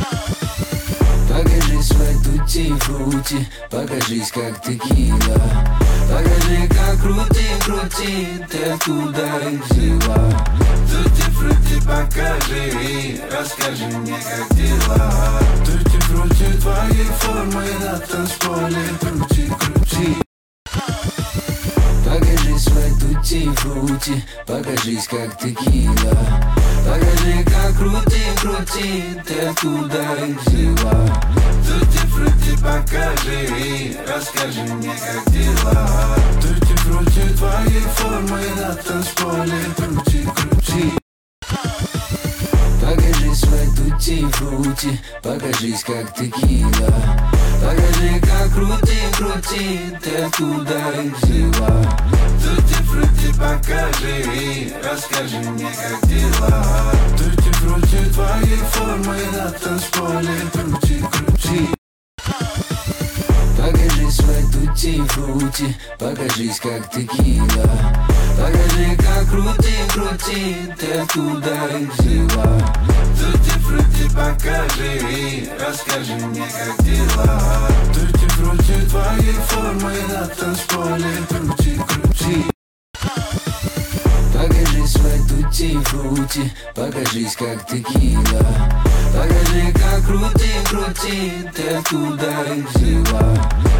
Покажи свой тутти-фрути, покажись как текила. Покажи как крути, ты откуда их взяла. Тутти-фрути покажи, расскажи мне как дела. Тутти-фрути твоей формы на танцполе, крути. Покажи свой тутти-фрути, покажись как текила. Покажи как крути, ты откуда их взяла. Тутти-фрути покажи, расскажи мне как дела. Тутти-фрути твоей формы на танцполе, крути. Покажи свой тутти-фрути, покажись как текила. Покажи как крути, ты откуда их взяла. Тутти-фрути покажи, расскажи мне как дела. Тутти-фрути твоей формы на танцполе, крути. Покажи свой тутти-фрути, покажись как текила. Покажи как крути, ты откуда их взяла. Тутти-фрути покажи, расскажи мне как дела. Тутти-фрути твоей формы на танцполе, крути. Покажи свой тутти-фрути, покажись как текила. Покажи как крути, ты откуда их взяла.